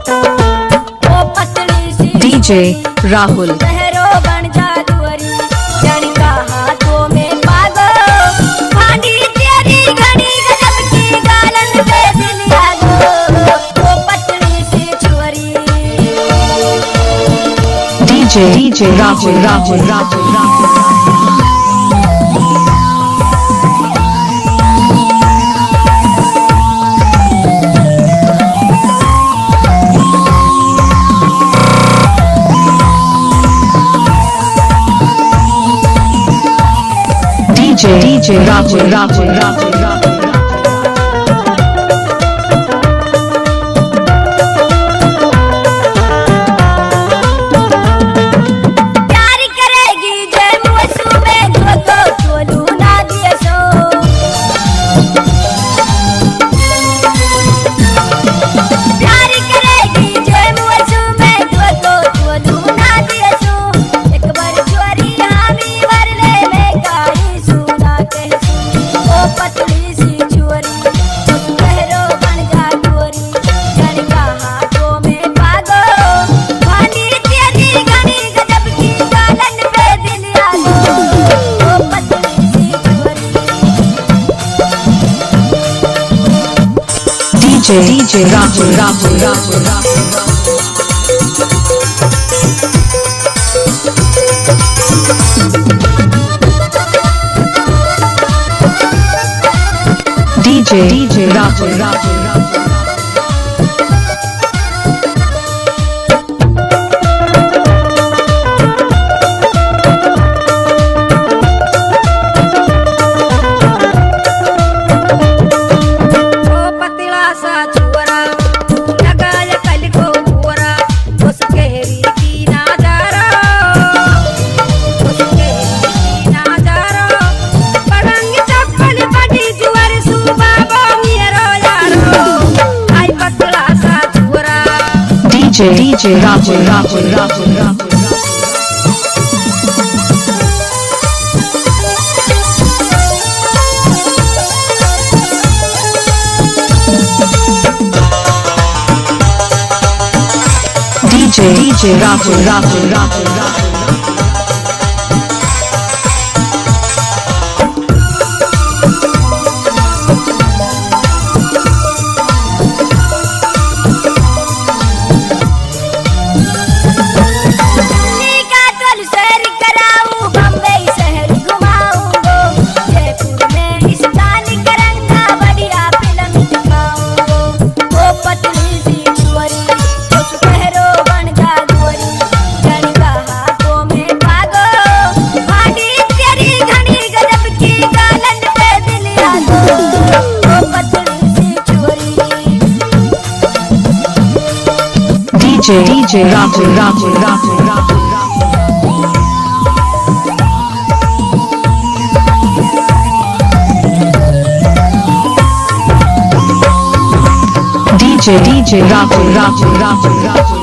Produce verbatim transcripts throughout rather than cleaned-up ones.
DJ Rahul शहरो बन जादूरी जनिका हाथों में पागो भांडी तेरी घड़ी गजब की गालन पे दिल लागो वो पतली सी छुरी DJ DJ Rahul Rahul Rahul Rahul DJ DJ Rahul Rahul Rahul Rahul प्यार करेगी जय मुसु में जो तो बोलू ना दिए सो प्यार करेगी जय मुसु में जो तो बोलू ना दिए सो एक बार चोरी हामी भर ले में गाड़ी सुना के ओ पतली सी चोरी शहरो बन जा चोरी जनिका हाथों में पागो भांडी तेरी घड़ी गजब की गालन पे दिल लागो ओ पतली सी चोरी DJ DJ Rahul Rahul Rahul Rahul DJ DJ Rahul Rahul Rahul ओ पतला सा छुरा लगाया कल को पूरा उस गहरी की नजारा उस गहरी की नजारा पलंग चप्पल बड़ी जुअर सुबाबो मेरो यारो आई पतला सा छुरा DJ DJ Rahul Rahul Rahul Rahul DJ DJ Rahul Rahul Rahul Rahul Delhi का टोल सैर कराऊं बम्बई शहर घुमाऊंगो जयपुर में स्नान करंगा बढ़िया फिल्म दिखाऊंगो ओ पतली सी छुरी उस शहरो बन जा गोरी जनिका हाथों में पागो भांडी तेरी घड़ी गजब की गालन पे दिल लागो ओ पतली सी छुरी DJ DJ Rahul Rahul Rahul Rahul DJ DJ Rahul Rahul Rahul Rahul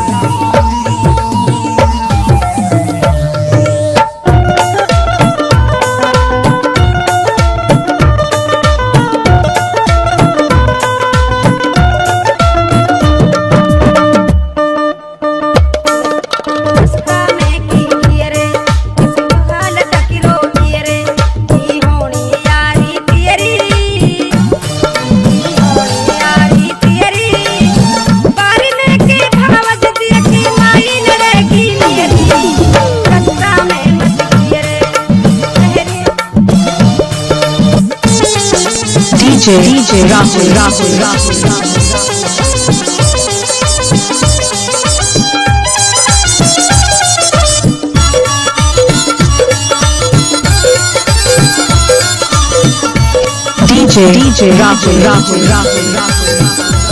उसका मैं की किरे किसी हालत की रो किरे की होनी यारी तेरी की होनी यारी तेरी बारने के भावज दिया की माई न रहेगी मेरी रास्ता में मत किरे शहरी DJ DJ Rahul Rahul Rahul Rahul DJ DJ Rahul Rahul Rahul Rahul